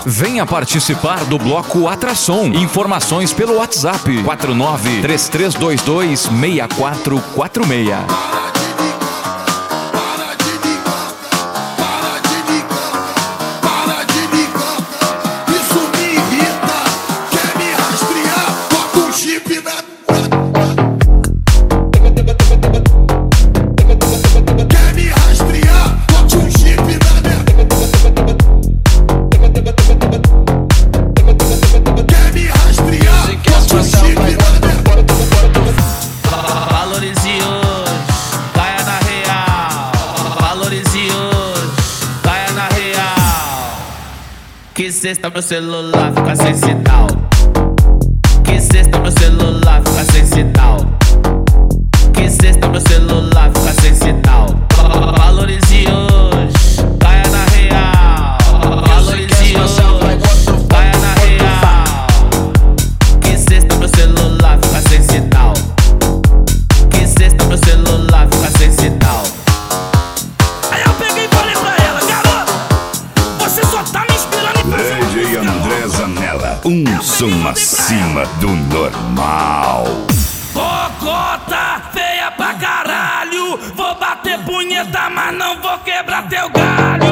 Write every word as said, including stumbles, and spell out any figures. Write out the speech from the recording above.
Venha participar do bloco Atração. Informações pelo WhatsApp quatro nove três três dois dois seis quatro quatro seis. Que cesta meu celular fica sem sinal. Que cesta meu celular fica sem sinal. Que cesta meu celular fica sem sinal. Valorize hoje, caia na real. Valorize hoje, caia na real. Que cesta meu celular fica sem sinal. Que cesta meu celular fica sem sinal. Aí eu peguei e falei pra ela: garoto, você só tá me inspirando. D J André Zanella, um som acima do normal. Cocota, feia pra caralho. Vou bater punheta, mas não vou quebrar teu galho.